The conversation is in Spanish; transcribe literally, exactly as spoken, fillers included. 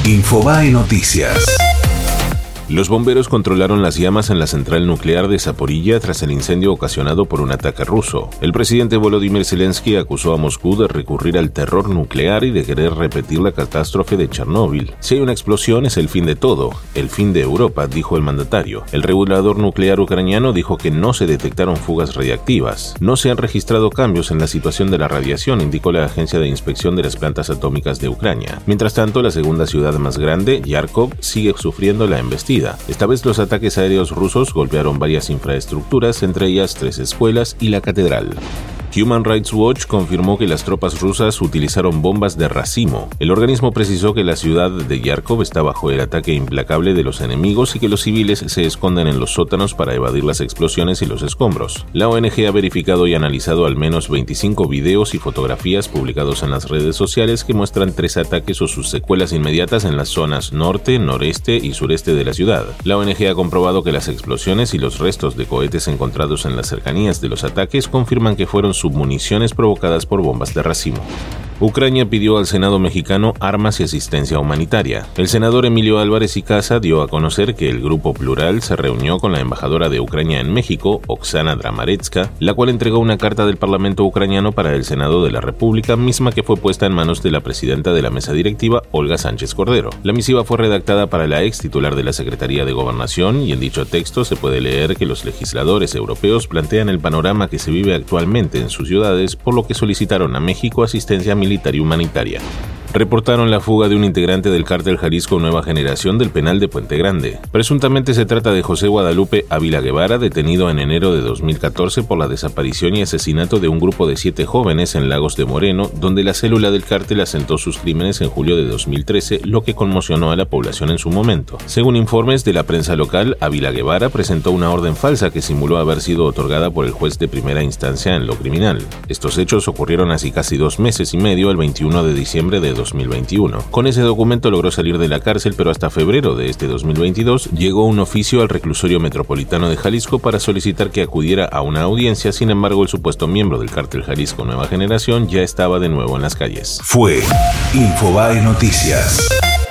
Infobae Noticias. Los bomberos controlaron las llamas en la central nuclear de Zaporilla tras el incendio ocasionado por un ataque ruso. El presidente Volodymyr Zelensky acusó a Moscú de recurrir al terror nuclear y de querer repetir la catástrofe de Chernóbil. Si hay una explosión es el fin de todo, el fin de Europa, dijo el mandatario. El regulador nuclear ucraniano dijo que no se detectaron fugas radiactivas. No se han registrado cambios en la situación de la radiación, indicó la Agencia de Inspección de las Plantas Atómicas de Ucrania. Mientras tanto, la segunda ciudad más grande, Kharkov, sigue sufriendo la embestida. Esta vez los ataques aéreos rusos golpearon varias infraestructuras, entre ellas tres escuelas y la catedral. Human Rights Watch confirmó que las tropas rusas utilizaron bombas de racimo. El organismo precisó que la ciudad de Kharkov está bajo el ataque implacable de los enemigos y que los civiles se esconden en los sótanos para evadir las explosiones y los escombros. La O N G ha verificado y analizado al menos veinticinco videos y fotografías publicados en las redes sociales que muestran tres ataques o sus secuelas inmediatas en las zonas norte, noreste y sureste de la ciudad. La O N G ha comprobado que las explosiones y los restos de cohetes encontrados en las cercanías de los ataques confirman que fueron submuniciones provocadas por bombas de racimo. Ucrania pidió al Senado mexicano armas y asistencia humanitaria. El senador Emilio Álvarez y Casa dio a conocer que el Grupo Plural se reunió con la embajadora de Ucrania en México, Oksana Dramaretska, la cual entregó una carta del Parlamento ucraniano para el Senado de la República, misma que fue puesta en manos de la presidenta de la mesa directiva, Olga Sánchez Cordero. La misiva fue redactada para la ex titular de la Secretaría de Gobernación y en dicho texto se puede leer que los legisladores europeos plantean el panorama que se vive actualmente en sus ciudades, por lo que solicitaron a México asistencia militar militar y humanitaria. Reportaron la fuga de un integrante del cártel Jalisco Nueva Generación del penal de Puente Grande. Presuntamente se trata de José Guadalupe Ávila Guevara, detenido en enero de dos mil catorce por la desaparición y asesinato de un grupo de siete jóvenes en Lagos de Moreno, donde la célula del cártel asentó sus crímenes en julio de dos mil trece, lo que conmocionó a la población en su momento. Según informes de la prensa local, Ávila Guevara presentó una orden falsa que simuló haber sido otorgada por el juez de primera instancia en lo criminal. Estos hechos ocurrieron hace casi dos meses y medio, el veintiuno de diciembre de dos mil veintiuno. Con ese documento logró salir de la cárcel, pero hasta febrero de este dos mil veintidós llegó un oficio al reclusorio metropolitano de Jalisco para solicitar que acudiera a una audiencia. Sin embargo, el supuesto miembro del cártel Jalisco Nueva Generación ya estaba de nuevo en las calles. Fue Infobae Noticias.